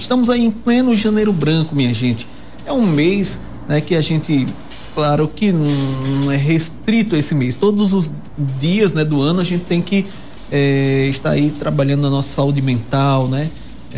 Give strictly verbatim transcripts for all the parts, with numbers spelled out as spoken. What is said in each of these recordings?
Estamos aí em pleno Janeiro Branco, minha gente. É um mês, né, que a gente, claro que não, não é restrito a esse mês. Todos os dias, né, do ano a gente tem que é, estar aí trabalhando na nossa saúde mental, né?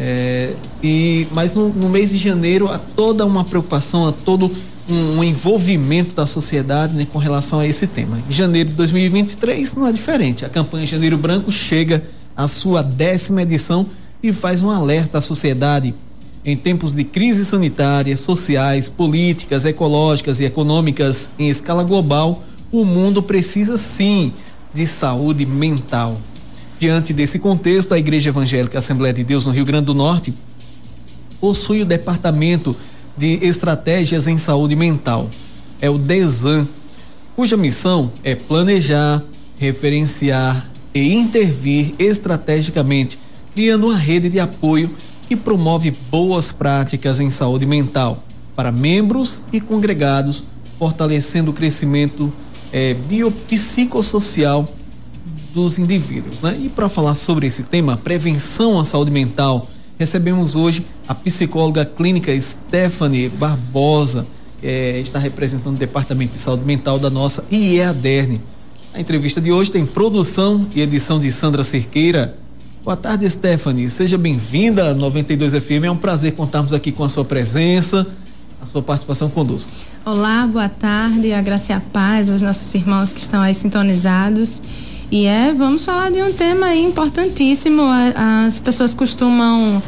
É, e, mas no, no mês de janeiro há toda uma preocupação, há todo um, um envolvimento da sociedade, né, com relação a esse tema. Em janeiro de dois mil e vinte e três não é diferente. A campanha Janeiro Branco chega à sua décima edição e faz um alerta à sociedade. Em tempos de crises sanitárias, sociais, políticas, ecológicas e econômicas em escala global, o mundo precisa sim de saúde mental. Diante desse contexto, a Igreja Evangélica Assembleia de Deus no Rio Grande do Norte possui o Departamento de Estratégias em Saúde Mental, é o DESAM, cuja missão é planejar, referenciar e intervir estrategicamente, criando uma rede de apoio que promove boas práticas em saúde mental para membros e congregados, fortalecendo o crescimento é, biopsicossocial dos indivíduos, né? E para falar sobre esse tema, prevenção à saúde mental, recebemos hoje a psicóloga clínica Stephanie Barbosa, é, está representando o Departamento de Saúde Mental da nossa I E A D E R N. A entrevista de hoje tem produção e edição de Sandra Cerqueira. Boa tarde, Stephanie, seja bem-vinda à noventa e dois F M, é um prazer contarmos aqui com a sua presença, a sua participação conosco. Olá, boa tarde, a graça e a paz aos nossos irmãos que estão aí sintonizados. E é, vamos falar de um tema aí importantíssimo. As pessoas costumam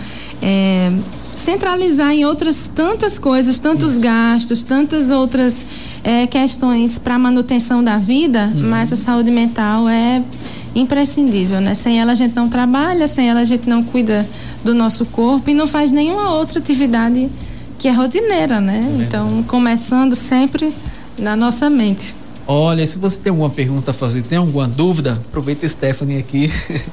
é, centralizar em outras tantas coisas, tantos Isso. gastos, tantas outras é, questões para a manutenção da vida, uhum. mas a saúde mental é imprescindível, né? Sem ela a gente não trabalha, sem ela a gente não cuida do nosso corpo e não faz nenhuma outra atividade que é rotineira, né? É então, começando sempre na nossa mente. Olha, se você tem alguma pergunta a fazer, tem alguma dúvida, aproveita a Stephanie aqui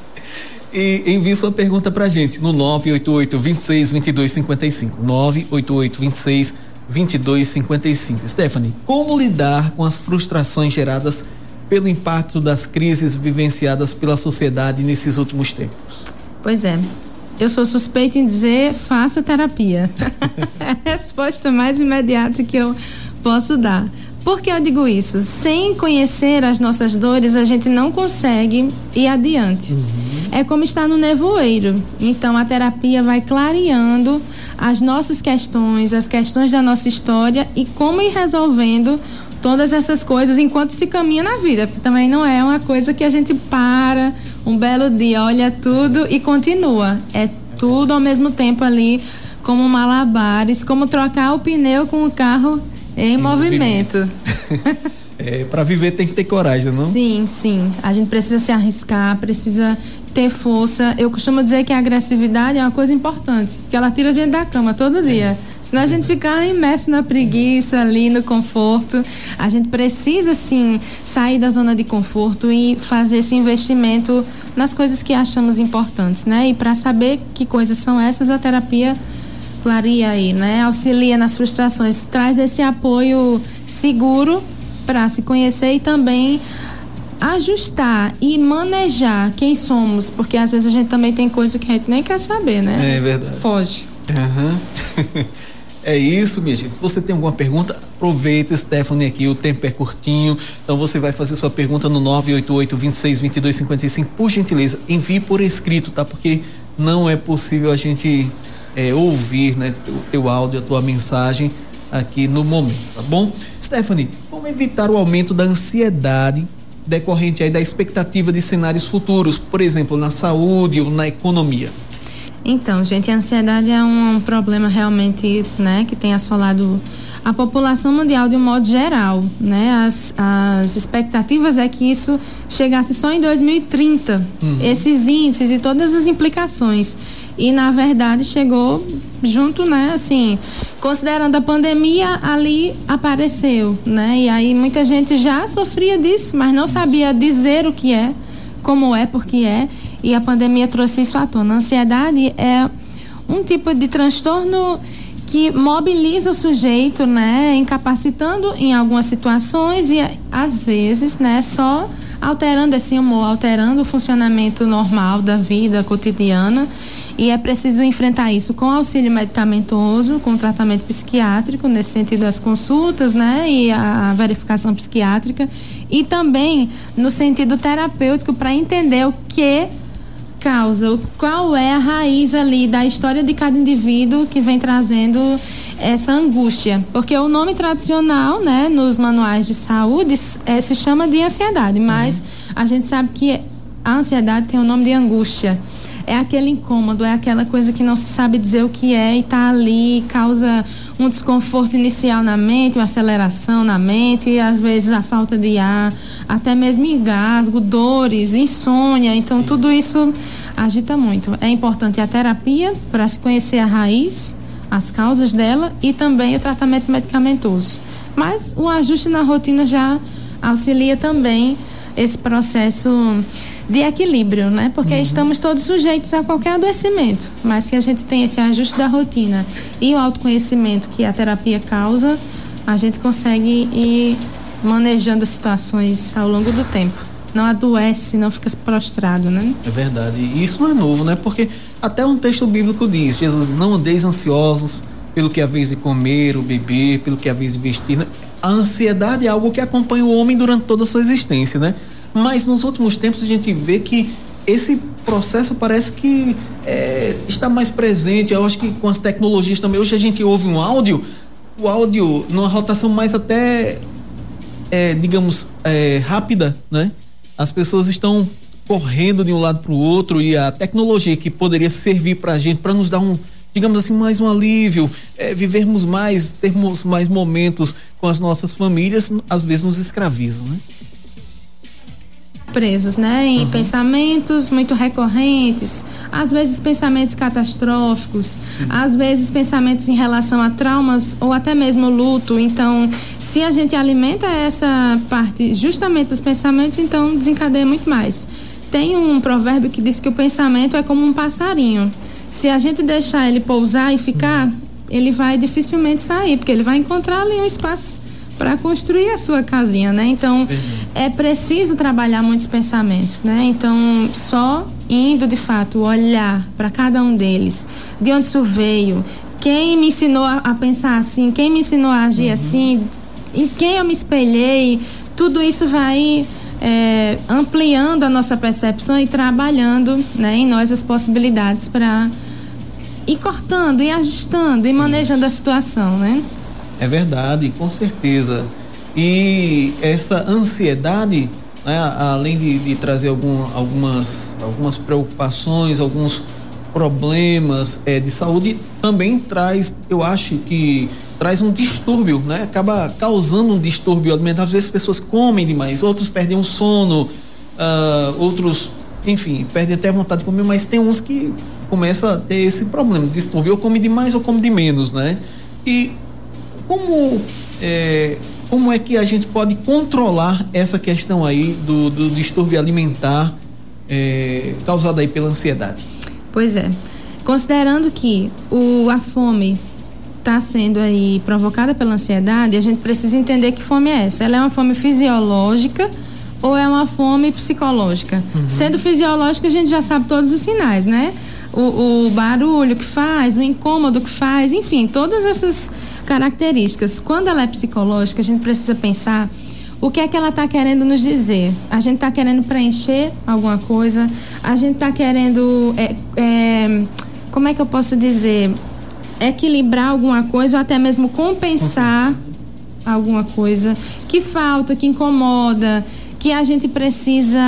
e envie sua pergunta pra gente no nove oito oito, dois seis, dois dois cinco cinco, nove oito oito, dois seis, dois dois cinco cinco. Stephanie, como lidar com as frustrações geradas pelo impacto das crises vivenciadas pela sociedade nesses últimos tempos? Pois é, eu sou suspeita em dizer, faça terapia. É a resposta mais imediata que eu posso dar. Por que eu digo isso? Sem conhecer as nossas dores, a gente não consegue ir adiante. Uhum. É como estar no nevoeiro. Então, a terapia vai clareando as nossas questões, as questões da nossa história e como ir resolvendo todas essas coisas enquanto se caminha na vida. Porque também não é uma coisa que a gente para um belo dia, olha tudo e continua. É tudo ao mesmo tempo ali, como malabares, como trocar o pneu com o carro em, em movimento. movimento. É, para viver tem que ter coragem, não? Sim, sim. A gente precisa se arriscar, precisa ter força. Eu costumo dizer que a agressividade é uma coisa importante, porque ela tira a gente da cama todo dia. É. Senão a gente fica imerso na preguiça, ali no conforto. A gente precisa, sim, sair da zona de conforto e fazer esse investimento nas coisas que achamos importantes, né? E para saber que coisas são essas, a terapia clareia aí, né? Auxilia nas frustrações, traz esse apoio seguro para se conhecer e também ajustar e manejar quem somos, porque às vezes a gente também tem coisa que a gente nem quer saber, né? É verdade. Foge. Uhum. É isso, minha gente. Se você tem alguma pergunta, aproveita, Stephanie, aqui, o tempo é curtinho, então você vai fazer sua pergunta no nove oito oito, dois seis, dois dois cinco cinco, por gentileza, envie por escrito, tá? Porque não é possível a gente é, ouvir, né, o teu áudio, a tua mensagem aqui no momento, tá bom? Stephanie, como evitar o aumento da ansiedade decorrente aí da expectativa de cenários futuros, por exemplo, na saúde ou na economia? Então, gente, a ansiedade é um problema realmente, né, que tem assolado a população mundial de um modo geral, né? As, as expectativas é que isso chegasse só em dois mil e trinta, uhum. esses índices e todas as implicações. E, na verdade, chegou junto, né, assim, considerando a pandemia, ali apareceu, né? E aí muita gente já sofria disso, mas não sabia dizer o que é, como é, porque é, e a pandemia trouxe isso à tona. A ansiedade é um tipo de transtorno que mobiliza o sujeito, né, incapacitando em algumas situações e, às vezes, né, só alterando esse humor, alterando o funcionamento normal da vida cotidiana. e é preciso enfrentar isso com auxílio medicamentoso, com tratamento psiquiátrico, nesse sentido as consultas, né, e a verificação psiquiátrica, e também no sentido terapêutico para entender o que causa, qual é a raiz ali da história de cada indivíduo que vem trazendo essa angústia, porque o nome tradicional, né, nos manuais de saúde é, se chama de ansiedade, mas uhum. a gente sabe que a ansiedade tem o nome de angústia. É aquele incômodo, é aquela coisa que não se sabe dizer o que é e tá ali, causa um desconforto inicial na mente, uma aceleração na mente, e às vezes a falta de ar, até mesmo engasgo, dores, insônia. Então tudo isso agita muito. É importante a terapia para se conhecer a raiz, as causas dela, e também o tratamento medicamentoso. Mas o ajuste na rotina já auxilia também esse processo de equilíbrio, né? Porque uhum. estamos todos sujeitos a qualquer adoecimento, mas se a gente tem esse ajuste da rotina e o autoconhecimento que a terapia causa, a gente consegue ir manejando as situações ao longo do tempo. Não adoece, não fica prostrado, né? É verdade. E isso não é novo, né? Porque até um texto bíblico diz, Jesus, não andeis ansiosos pelo que é a vez de comer ou beber, pelo que é a vez de vestir, né? A ansiedade é algo que acompanha o homem durante toda a sua existência, né? Mas nos últimos tempos a gente vê que esse processo parece que é, está mais presente. Eu acho que com as tecnologias também. Hoje a gente ouve um áudio, o áudio numa rotação mais até, é, digamos, é, rápida, né? As pessoas estão correndo de um lado para o outro, e a tecnologia que poderia servir para a gente, para nos dar um, digamos assim, mais um alívio, é, vivermos mais, termos mais momentos com as nossas famílias, às vezes nos escravizam, né? Presos, né, em uhum. pensamentos muito recorrentes, às vezes pensamentos catastróficos, Sim. às vezes pensamentos em relação a traumas ou até mesmo luto. Então, se a gente alimenta essa parte justamente dos pensamentos, então desencadeia muito mais. Tem um provérbio que diz que o pensamento é como um passarinho. Se a gente deixar ele pousar e ficar, uhum. ele vai dificilmente sair, porque ele vai encontrar ali um espaço para construir a sua casinha, né? Então, uhum. é preciso trabalhar muitos pensamentos, né? Então, só indo de fato olhar para cada um deles, de onde isso veio, quem me ensinou a, a pensar assim, quem me ensinou a agir uhum. assim, em quem eu me espelhei, tudo isso vai é, ampliando a nossa percepção e trabalhando, né, em nós as possibilidades para ir cortando, ir ajustando, e manejando isso. a situação, né? É verdade, com certeza. E essa ansiedade, né, além de, de trazer algum, algumas, algumas preocupações, alguns problemas é, de saúde, também traz, eu acho que traz um distúrbio, né? Acaba causando um distúrbio alimentar. Às vezes as pessoas comem demais, outros perdem o sono, uh, outros, enfim, perdem até a vontade de comer, mas tem uns que começam a ter esse problema, distúrbio, ou come de mais ou come de menos, né? E Como é, como é que a gente pode controlar essa questão aí do, do distúrbio alimentar é, causado aí pela ansiedade? Pois é, considerando que o, a fome está sendo aí provocada pela ansiedade, a gente precisa entender que fome é essa. Ela é uma fome fisiológica ou é uma fome psicológica? Uhum. Sendo fisiológica, a gente já sabe todos os sinais, né? O, o barulho que faz, o incômodo que faz, enfim, todas essas características. Quando ela é psicológica, a gente precisa pensar o que é que ela está querendo nos dizer. A gente está querendo preencher alguma coisa, a gente está querendo é, é, como é que eu posso dizer, equilibrar alguma coisa ou até mesmo compensar alguma coisa que falta, que incomoda, que a gente precisa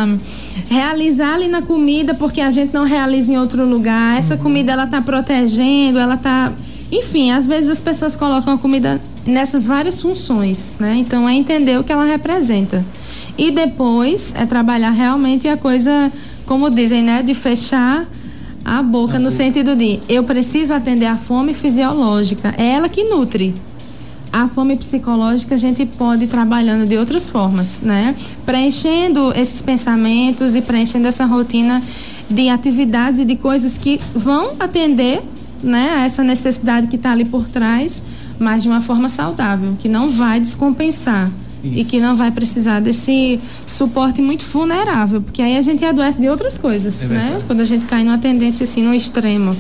realizar ali na comida porque a gente não realiza em outro lugar. Essa uhum. comida, ela está protegendo, ela está... Enfim, às vezes as pessoas colocam a comida nessas várias funções, né? Então, é entender o que ela representa. E depois é trabalhar realmente a coisa, como dizem, né? De fechar a boca, no sentido de eu preciso atender a fome fisiológica. É ela que nutre. A fome psicológica a gente pode ir trabalhando de outras formas, né? Preenchendo esses pensamentos e preenchendo essa rotina de atividades e de coisas que vão atender, né, a essa necessidade que está ali por trás, mas de uma forma saudável, que não vai descompensar Isso. E que não vai precisar desse suporte muito vulnerável, porque aí a gente adoece de outras coisas, é né? Quando a gente cai numa tendência assim, no extremo.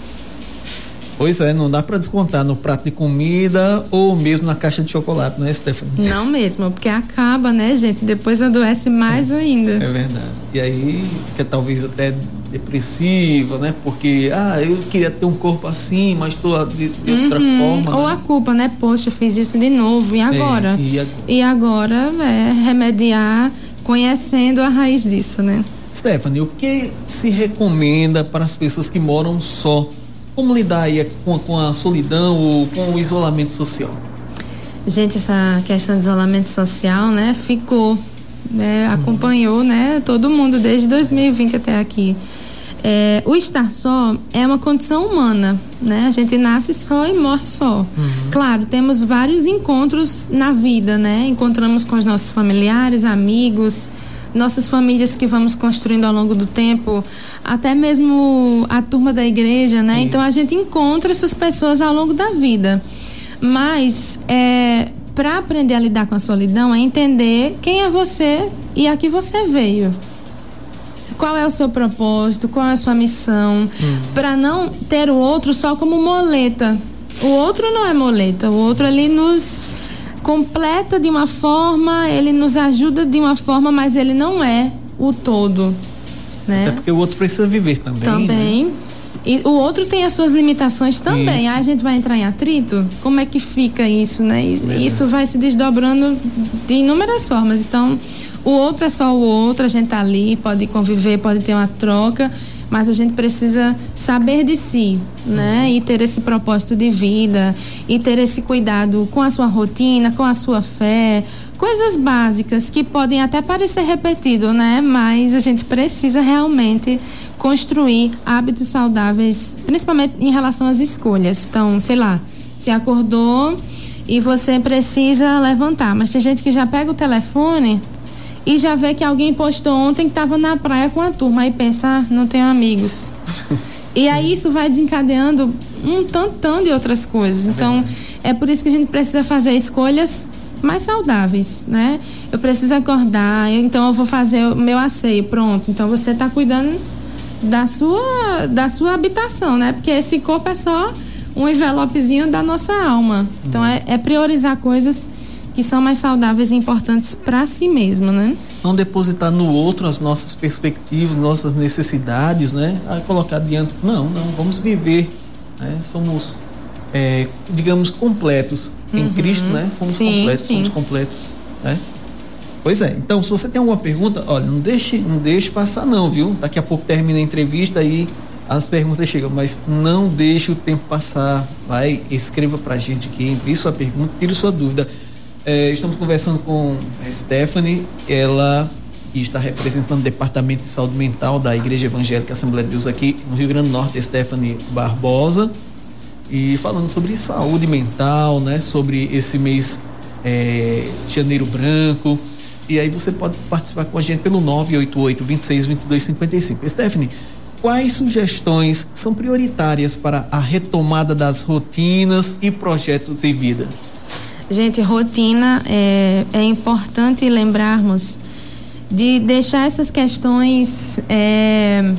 Pois é, não dá para descontar no prato de comida ou mesmo na caixa de chocolate, não é, Stephanie? Não mesmo, porque acaba, né, gente? Depois adoece mais é, ainda. É verdade. E aí fica talvez até depressiva, né? Porque, ah, eu queria ter um corpo assim, mas estou de, de outra uhum. forma. Ou né? a culpa, né? Poxa, eu fiz isso de novo, e agora? É, e agora? E agora é remediar conhecendo a raiz disso, né? Stephanie, o que se recomenda para as pessoas que moram só? Como lidar aí com, com a solidão ou com o isolamento social? Gente, essa questão de isolamento social, né, ficou, né, uhum. acompanhou, né, todo mundo desde dois mil e vinte até aqui. É, o estar só é uma condição humana, né? A gente nasce só e morre só. Uhum. Claro, temos vários encontros na vida, né? Encontramos com os nossos familiares, amigos, nossas famílias que vamos construindo ao longo do tempo, até mesmo a turma da igreja, né? Isso. Então a gente encontra essas pessoas ao longo da vida. Mas é, para aprender a lidar com a solidão é entender quem é você e a que você veio. Qual é o seu propósito, qual é a sua missão, hum. para não ter o outro só como muleta. O outro não é muleta, o outro ali nos completa de uma forma, ele nos ajuda de uma forma, mas ele não é o todo, né? Até porque o outro precisa viver também. Também. Né? E o outro tem as suas limitações também. Aí a gente vai entrar em atrito? Como é que fica isso, né? Isso, isso vai se desdobrando de inúmeras formas. Então, o outro é só o outro, a gente tá ali, pode conviver, pode ter uma troca, mas a gente precisa saber de si, né? E ter esse propósito de vida, e ter esse cuidado com a sua rotina, com a sua fé, coisas básicas que podem até parecer repetido, né? Mas a gente precisa realmente construir hábitos saudáveis, principalmente em relação às escolhas. Então, sei lá, se acordou e você precisa levantar, mas tem gente que já pega o telefone e já vê que alguém postou ontem que estava na praia com a turma e pensa, ah, não tenho amigos. E aí isso vai desencadeando um tantão de outras coisas. Então, é por isso que a gente precisa fazer escolhas mais saudáveis, né? Eu preciso acordar, eu, então eu vou fazer o meu asseio, pronto. Então você está cuidando da sua, da sua habitação, né? Porque esse corpo é só um envelopezinho da nossa alma. Então é, é priorizar coisas que são mais saudáveis e importantes para si mesmo, né? Não depositar no outro as nossas perspectivas, nossas necessidades, né? A colocar diante, não, não, vamos viver, né? Somos, é, digamos, completos em uhum. Cristo, né? Fomos sim, completos, sim. somos completos, né? Pois é, então se você tem alguma pergunta, olha, não deixe, não deixe passar não, viu? Daqui a pouco termina a entrevista e as perguntas chegam, mas não deixe o tempo passar, vai, escreva pra gente aqui, envie sua pergunta, tire sua dúvida. É, estamos conversando com a Stephanie, ela que está representando o Departamento de Saúde Mental da Igreja Evangélica Assembleia de Deus aqui no Rio Grande do Norte, Stephanie Barbosa, e falando sobre saúde mental, né? Sobre esse mês é, de Janeiro Branco. E aí você pode participar com a gente pelo nove oito oito, dois seis, dois dois cinco cinco. Stephanie, quais sugestões são prioritárias para a retomada das rotinas e projetos de vida? Gente, rotina é, é importante lembrarmos de deixar essas questões é,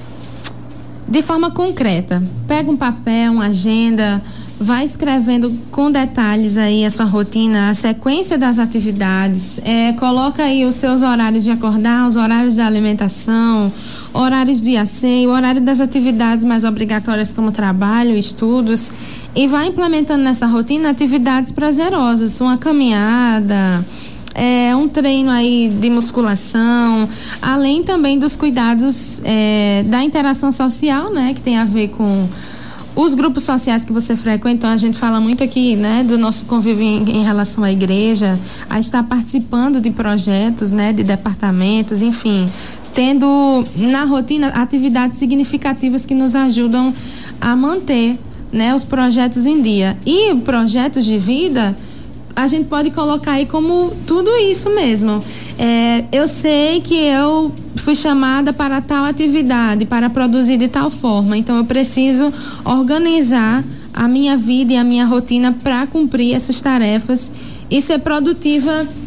de forma concreta. Pega um papel, uma agenda, vai escrevendo com detalhes aí a sua rotina, a sequência das atividades, é, coloca aí os seus horários de acordar, os horários da alimentação, horários de asseio, horário das atividades mais obrigatórias como trabalho, estudos, e vai implementando nessa rotina atividades prazerosas, uma caminhada, é, um treino aí de musculação, além também dos cuidados é, da interação social, né, que tem a ver com os grupos sociais que você frequenta. Então a gente fala muito aqui, né, do nosso convívio em, em relação à igreja, a estar participando de projetos, né, de departamentos, enfim, tendo na rotina atividades significativas que nos ajudam a manter, né, os projetos em dia. E projetos de vida, a gente pode colocar aí como tudo isso mesmo. É, eu sei que eu fui chamada para tal atividade, para produzir de tal forma, então eu preciso organizar a minha vida e a minha rotina para cumprir essas tarefas e ser produtiva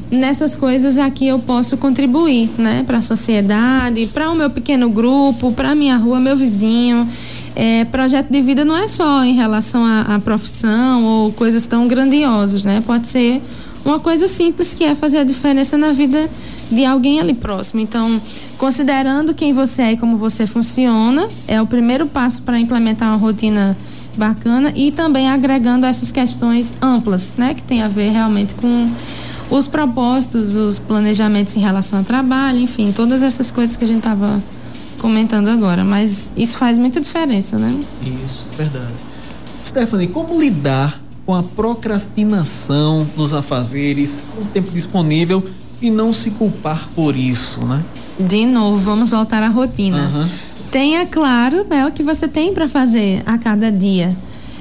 nessas coisas aqui eu posso contribuir, né? Para a sociedade, para o meu pequeno grupo, para a minha rua, meu vizinho. É, projeto de vida não é só em relação à, à profissão ou coisas tão grandiosas, né? Pode ser uma coisa simples que é fazer a diferença na vida de alguém ali próximo. Então, considerando quem você é e como você funciona, é o primeiro passo para implementar uma rotina bacana e também agregando essas questões amplas, né? Que tem a ver realmente com os propósitos, os planejamentos em relação ao trabalho, enfim, todas essas coisas que a gente estava comentando agora. Mas isso faz muita diferença, né? Isso, verdade. Stephanie, como lidar com a procrastinação nos afazeres, com o tempo disponível e não se culpar por isso, né? De novo, vamos voltar à rotina. Uhum. Tenha claro, né, o que você tem para fazer a cada dia.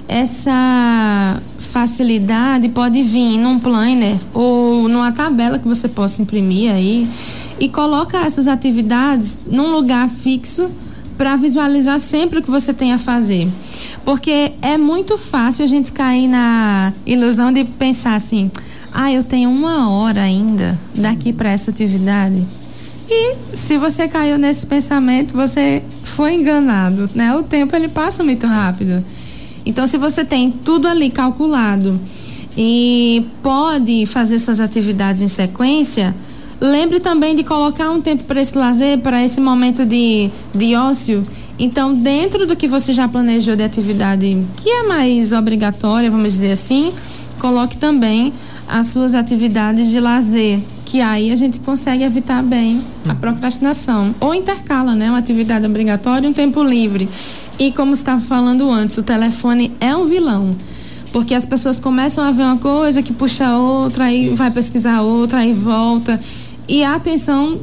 Essa facilidade pode vir num planner ou numa tabela que você possa imprimir aí e coloca essas atividades num lugar fixo para visualizar sempre o que você tem a fazer. Porque é muito fácil a gente cair na ilusão de pensar assim: ah, eu tenho uma hora ainda daqui para essa atividade. E se você caiu nesse pensamento, você foi enganado, né? O tempo, ele passa muito rápido. Então, se você tem tudo ali calculado e pode fazer suas atividades em sequência, lembre também de colocar um tempo para esse lazer, para esse momento de, de ócio. Então, dentro do que você já planejou de atividade que é mais obrigatória, vamos dizer assim, coloque também as suas atividades de lazer, que aí a gente consegue evitar bem a procrastinação. Ou intercala, né? Uma atividade obrigatória e um tempo livre. E como você estava falando antes, o telefone é um vilão. Porque as pessoas começam a ver uma coisa que puxa outra, aí Isso. vai pesquisar outra, aí volta. E a atenção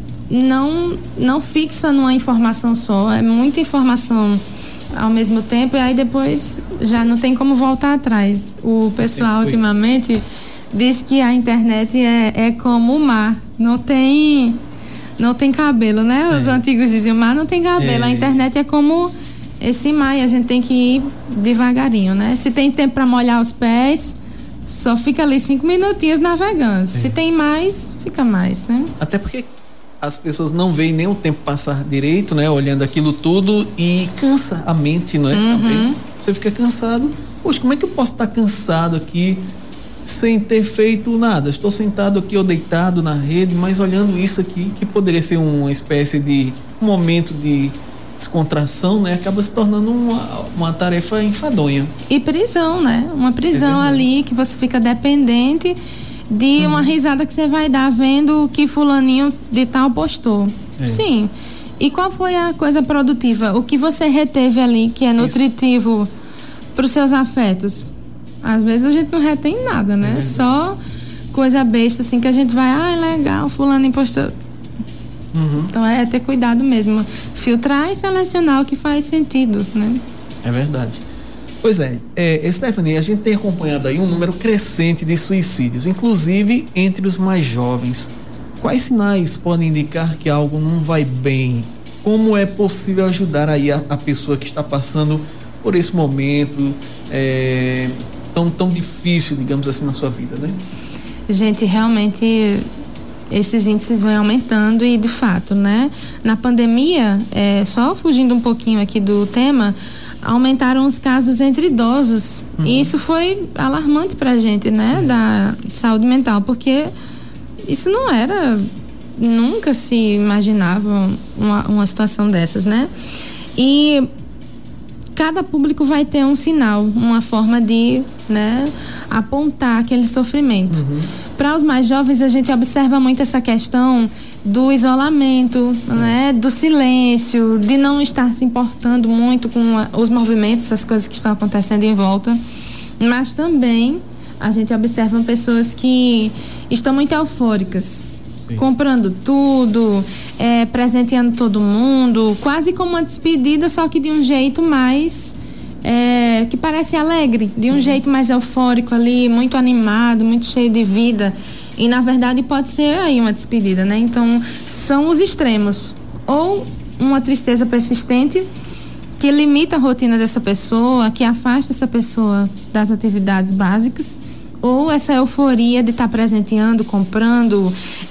não, não fixa numa informação só. É muita informação ao mesmo tempo, e aí depois já não tem como voltar atrás. O pessoal ultimamente diz que a internet é, é como o mar, não tem não tem cabelo, né? Os é. antigos diziam, o mar não tem cabelo, é a internet isso. é como esse mar, e a gente tem que ir devagarinho, né? Se tem tempo para molhar os pés, só fica ali cinco minutinhos navegando. É. Se tem mais, fica mais, né? Até porque as pessoas não veem nem o tempo passar direito, né? Olhando aquilo tudo, e cansa a mente, não é? Uhum. Também. Você fica cansado. Poxa, como é que eu posso estar cansado aqui sem ter feito nada? Estou sentado aqui ou deitado na rede, mas olhando isso aqui, que poderia ser uma espécie de um momento de descontração, né? Acaba se tornando uma, uma tarefa enfadonha. E prisão, né? Uma prisão é ali que você fica dependente de uhum. uma risada que você vai dar vendo o que fulaninho de tal postou. É. Sim. E qual foi a coisa produtiva? O que você reteve ali que é nutritivo para os seus afetos? Às vezes a gente não retém nada, né? É só coisa besta, assim, que a gente vai, ah, legal, fulano postou. Uhum. Então é ter cuidado mesmo. Filtrar e selecionar o que faz sentido, né? É verdade. Pois é, é, Stephanie, a gente tem acompanhado aí um número crescente de suicídios, inclusive entre os mais jovens. Quais sinais podem indicar que algo não vai bem? Como é possível ajudar aí a, a pessoa que está passando por esse momento é, tão, tão difícil, digamos assim, na sua vida, né? Gente, realmente esses índices vão aumentando e, de fato, né? Na pandemia, é, só fugindo um pouquinho aqui do tema, aumentaram os casos entre idosos. Uhum. E isso foi alarmante pra gente, né? Uhum. Da saúde mental, porque isso não era, nunca se imaginava uma, uma situação dessas, né? E cada público vai ter um sinal, uma forma de, né, apontar aquele sofrimento. Uhum. Para os mais jovens, a gente observa muito essa questão do isolamento, uhum. né, do silêncio, de não estar se importando muito com a, os movimentos, as coisas que estão acontecendo em volta. Mas também a gente observa pessoas que estão muito eufóricas. Sim. Comprando tudo, é, presenteando todo mundo, quase como uma despedida, só que de um jeito mais é, que parece alegre, de um uhum. jeito mais eufórico ali, muito animado, muito cheio de vida. E na verdade pode ser aí uma despedida, né? Então são os extremos, ou uma tristeza persistente que limita a rotina dessa pessoa, que afasta essa pessoa das atividades básicas, ou essa euforia de estar tá presenteando, comprando,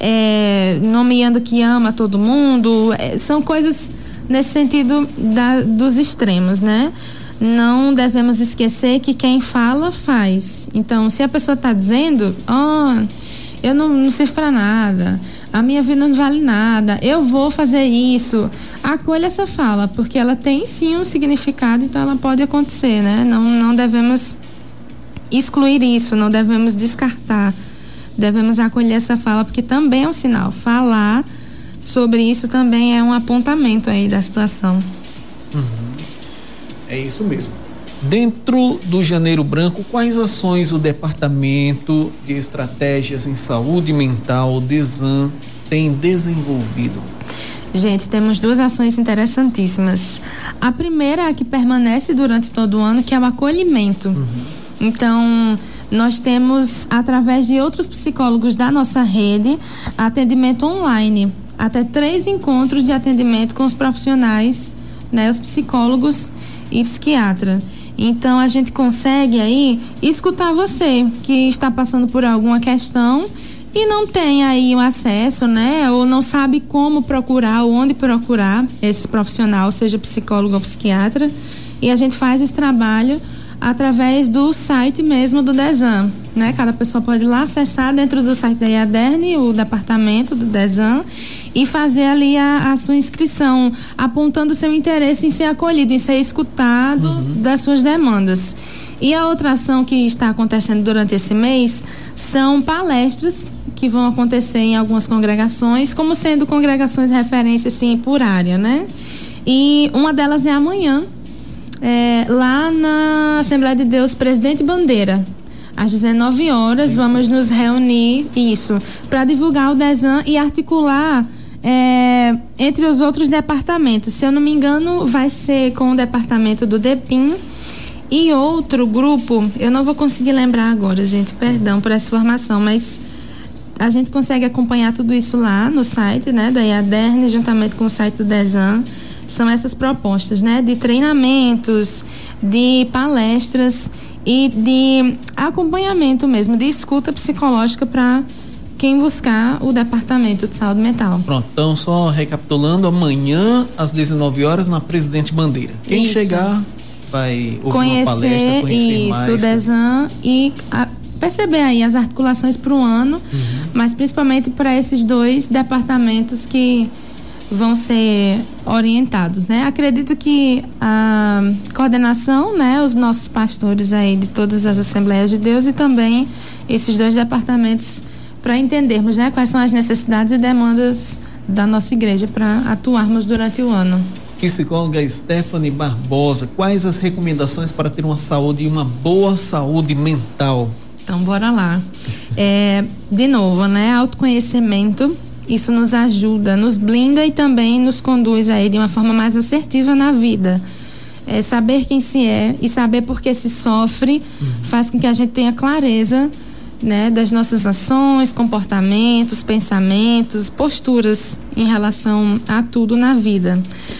é, nomeando que ama todo mundo, é, são coisas nesse sentido da, dos extremos, né? Não devemos esquecer que quem fala, faz. Então, se a pessoa está dizendo, ó, oh, eu não, não sirvo para nada, a minha vida não vale nada, eu vou fazer isso, acolha essa fala, porque ela tem sim um significado, então ela pode acontecer, né? Não, não devemos excluir isso, não devemos descartar, devemos acolher essa fala, porque também é um sinal. Falar sobre isso também é um apontamento aí da situação. Uhum. É isso mesmo. Dentro do Janeiro Branco, quais ações o Departamento de Estratégias em Saúde Mental, DESAN, tem desenvolvido? Gente, temos duas ações interessantíssimas. A primeira é a que permanece durante todo o ano, que é o acolhimento. Uhum. Então, nós temos, através de outros psicólogos da nossa rede, atendimento online. Até três encontros de atendimento com os profissionais, né, os psicólogos e psiquiatra. Então, a gente consegue aí escutar você que está passando por alguma questão e não tem aí o acesso, né? Ou não sabe como procurar, ou onde procurar esse profissional, seja psicólogo ou psiquiatra. E a gente faz esse trabalho através do site mesmo do DESAN, né? Cada pessoa pode ir lá acessar dentro do site da IADERN, o departamento do DESAN, e fazer ali a, a sua inscrição, apontando seu interesse em ser acolhido, em ser escutado, uhum, das suas demandas. E a outra ação que está acontecendo durante esse mês são palestras que vão acontecer em algumas congregações, como sendo congregações de referência, assim, por área, né? E uma delas é amanhã, é, lá na Assembleia de Deus Presidente Bandeira. Às dezenove horas, isso, vamos nos reunir, isso, para divulgar o DESAN e articular é, entre os outros departamentos. Se eu não me engano, vai ser com o departamento do DEPIM e outro grupo, eu não vou conseguir lembrar agora, gente, perdão por essa informação, mas a gente consegue acompanhar tudo isso lá no site, né, da IADERN, juntamente com o site do DESAN. São essas propostas, né, de treinamentos, de palestras e de acompanhamento mesmo, de escuta psicológica para quem buscar o Departamento de Saúde Mental. Pronto, então só recapitulando, amanhã às dezenove horas na Presidente Bandeira. Quem isso, chegar vai ouvir conhecer, uma palestra, conhecer isso, mais. Isso, o DESAN e a, perceber aí as articulações para o ano, uhum, mas principalmente para esses dois departamentos que vão ser orientados, né? Acredito que a coordenação, né, os nossos pastores aí de todas as Assembleias de Deus e também esses dois departamentos para entendermos, né, quais são as necessidades e demandas da nossa igreja para atuarmos durante o ano. Psicóloga Stephanie Barbosa, quais as recomendações para ter uma saúde e uma boa saúde mental? Então, bora lá. É, de novo, né, autoconhecimento. Isso nos ajuda, nos blinda e também nos conduz aí de uma forma mais assertiva na vida. É, saber quem se é e saber por que se sofre, uhum, faz com que a gente tenha clareza, né, das nossas ações, comportamentos, pensamentos, posturas em relação a tudo na vida.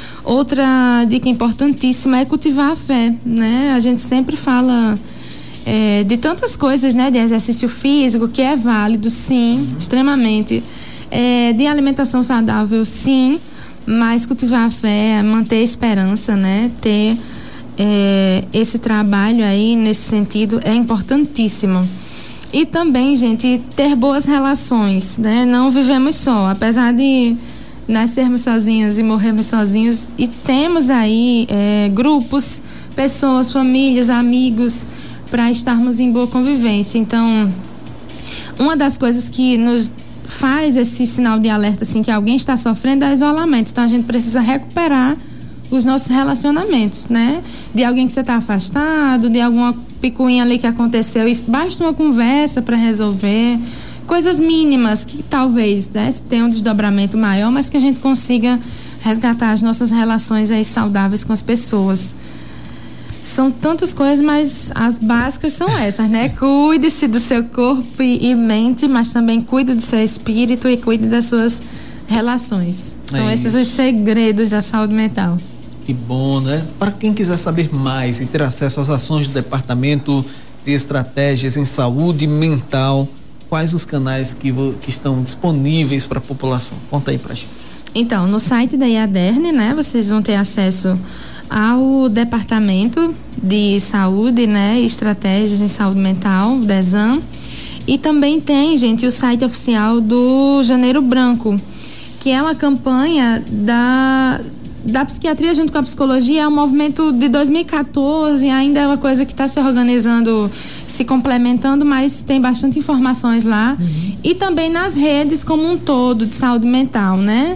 Outra dica importantíssima é cultivar a fé, né? A gente sempre fala é, de tantas coisas, né, de exercício físico, que é válido, sim, uhum, extremamente. É, de alimentação saudável, sim, mas cultivar a fé, manter a esperança, né? Ter é, esse trabalho aí nesse sentido é importantíssimo. E também, gente, ter boas relações, né? Não vivemos só, apesar de nascermos sozinhos e morrermos sozinhos, e temos aí é, grupos, pessoas, famílias, amigos, para estarmos em boa convivência. Então, uma das coisas que nos faz esse sinal de alerta, assim, que alguém está sofrendo, é isolamento. Então, a gente precisa recuperar os nossos relacionamentos, né? De alguém que você está afastado, de alguma picuinha ali que aconteceu, e basta uma conversa para resolver. Coisas mínimas que talvez, né, tenham um desdobramento maior, mas que a gente consiga resgatar as nossas relações aí saudáveis com as pessoas. São tantas coisas, mas as básicas são essas, né? Cuide-se do seu corpo e, e mente, mas também cuide do seu espírito e cuide das suas relações. São é esses os segredos da saúde mental. Que bom, né? Para quem quiser saber mais e ter acesso às ações do Departamento de estratégias em saúde mental, quais os canais que, que estão disponíveis para a população? Conta aí pra gente. Então, no site da IADERN, né, vocês vão ter acesso ao Departamento de Saúde, né, e Estratégias em Saúde Mental, DESAN, e também tem, gente, o site oficial do Janeiro Branco, que é uma campanha da, da psiquiatria junto com a psicologia. É um movimento de dois mil e quatorze, ainda é uma coisa que está se organizando, se complementando, mas tem bastante informações lá. Uhum. E também nas redes como um todo de saúde mental, né?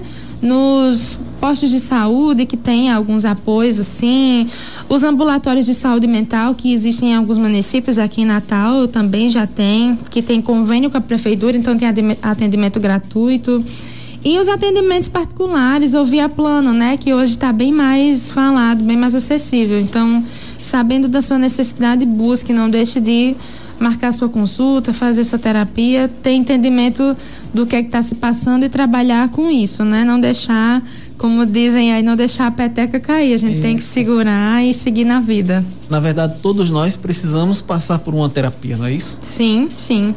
Nos postos de saúde que tem alguns apoios, assim, os ambulatórios de saúde mental que existem em alguns municípios, aqui em Natal também já tem, que tem convênio com a prefeitura, então tem atendimento gratuito. E os atendimentos particulares ou via plano, né? Que hoje está bem mais falado, bem mais acessível. Então, sabendo da sua necessidade, busque, não deixe de marcar sua consulta, fazer sua terapia, ter entendimento do que é que está se passando e trabalhar com isso, né? Não deixar, como dizem aí, não deixar a peteca cair. A gente isso. tem que segurar e seguir na vida. Na verdade, todos nós precisamos passar por uma terapia, não é isso? Sim, sim.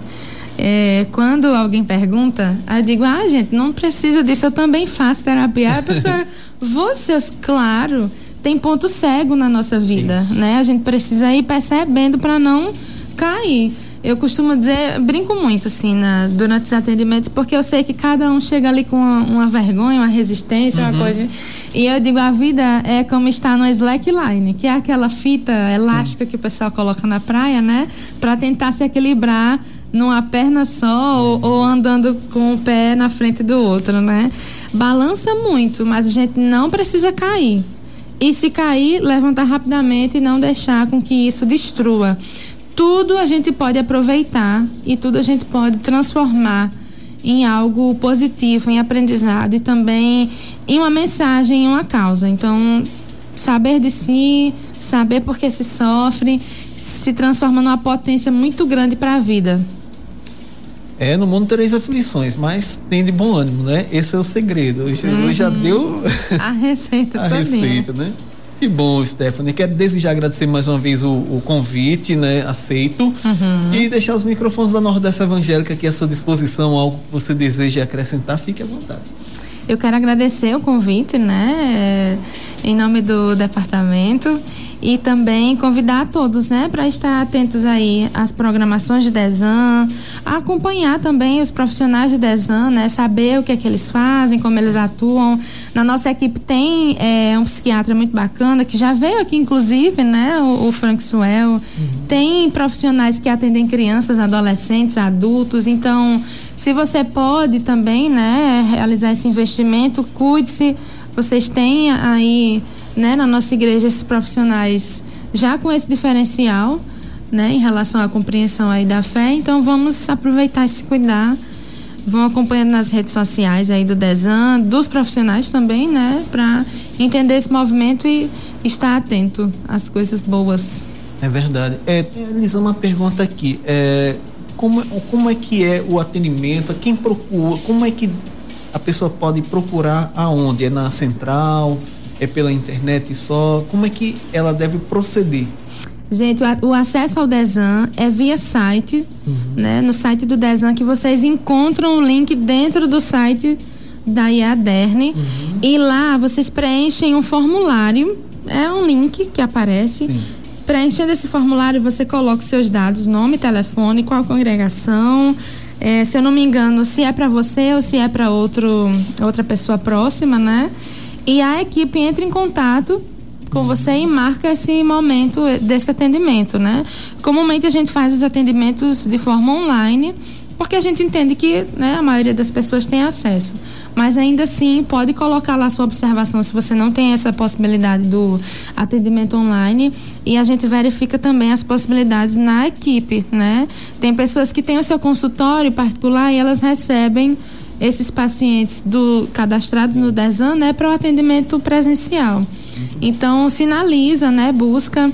É, quando alguém pergunta, eu digo, ah, gente, não precisa disso, eu também faço terapia. A pessoa, vocês, claro, tem ponto cego na nossa vida, isso. né? A gente precisa ir percebendo para não cair. Eu costumo dizer, brinco muito assim na, durante os atendimentos, porque eu sei que cada um chega ali com uma, uma vergonha, uma resistência, uhum. uma coisa. E eu digo, a vida é como estar no slackline, que é aquela fita elástica uhum. que o pessoal coloca na praia, né? Para tentar se equilibrar numa perna só uhum. ou, ou andando com um pé na frente do outro, né? Balança muito, mas a gente não precisa cair. E se cair, levantar rapidamente e não deixar com que isso destrua. Tudo a gente pode aproveitar e tudo a gente pode transformar em algo positivo, em aprendizado e também em uma mensagem, em uma causa. Então, saber de si, saber por que se sofre, se transforma numa potência muito grande para a vida. É, no mundo tereis aflições, mas tem de bom ânimo, né? Esse é o segredo. Jesus uhum. já deu a receita, a receita, né? Que bom, Stephanie. Quero desejar agradecer mais uma vez o, o convite, né? Aceito. Uhum. E deixar os microfones da Nordeste Evangélica aqui à sua disposição. Algo que você deseja acrescentar, fique à vontade. Eu quero agradecer o convite, né? Em nome do departamento. E também convidar a todos, né, para estar atentos aí às programações de DESAN, a acompanhar também os profissionais de DESAN, né, saber o que é que eles fazem, como eles atuam. Na nossa equipe tem é, um psiquiatra muito bacana que já veio aqui, inclusive, né, o, o Frank Suel. Uhum. Tem profissionais que atendem crianças, adolescentes, adultos. Então, se você pode também, né, realizar esse investimento, cuide-se. Vocês têm aí, né, na nossa igreja, esses profissionais já com esse diferencial, né, em relação à compreensão aí da fé. Então vamos aproveitar e se cuidar. Vão acompanhando nas redes sociais aí do DESAN, dos profissionais também, né, para entender esse movimento e estar atento às coisas boas. É verdade. É, Elisa, uma pergunta aqui. É, como, como é que é o atendimento? Quem procura? Como é que a pessoa pode procurar aonde? É na central? É pela internet só? Como é que ela deve proceder? Gente, o, o acesso ao DESAN é via site, uhum. né? No site do DESAN que vocês encontram o link dentro do site da IADERN. Uhum. E lá vocês preenchem um formulário, é um link que aparece. Sim. Preenchendo esse formulário, você coloca os seus dados, nome, telefone, qual congregação, é, se eu não me engano, se é para você ou se é para outro outra pessoa próxima, né? E a equipe entra em contato com você e marca esse momento desse atendimento, né? Comumente a gente faz os atendimentos de forma online, porque a gente entende que, né, a maioria das pessoas tem acesso. Mas ainda assim, pode colocar lá a sua observação se você não tem essa possibilidade do atendimento online, e a gente verifica também as possibilidades na equipe, né? Tem pessoas que têm o seu consultório particular e elas recebem esses pacientes do cadastrados no DESAN, né, para o atendimento presencial. Então, sinaliza, né, busca.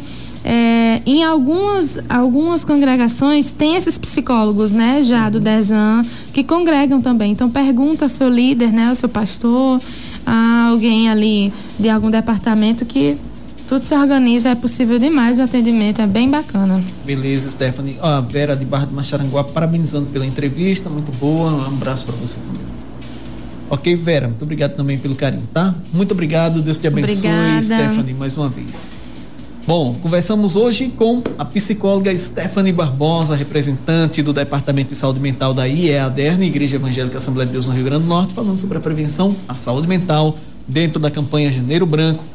É, em algumas, algumas congregações tem esses psicólogos, né, já do DESAN, que congregam também. Então, pergunta ao seu líder, né, ao seu pastor, a alguém ali de algum departamento que tudo se organiza, é possível demais, o atendimento é bem bacana. Beleza, Stephanie. Ó, a Vera de Barra de Macharanguá parabenizando pela entrevista, muito boa, um abraço para você também. Ok, Vera, muito obrigado também pelo carinho, tá? Muito obrigado, Deus te abençoe. Obrigada. Stephanie, mais uma vez. Bom, conversamos hoje com a psicóloga Stephanie Barbosa, representante do Departamento de Saúde Mental da I E A D E R N, Igreja Evangélica Assembleia de Deus no Rio Grande do Norte, falando sobre a prevenção à saúde mental dentro da campanha Janeiro Branco.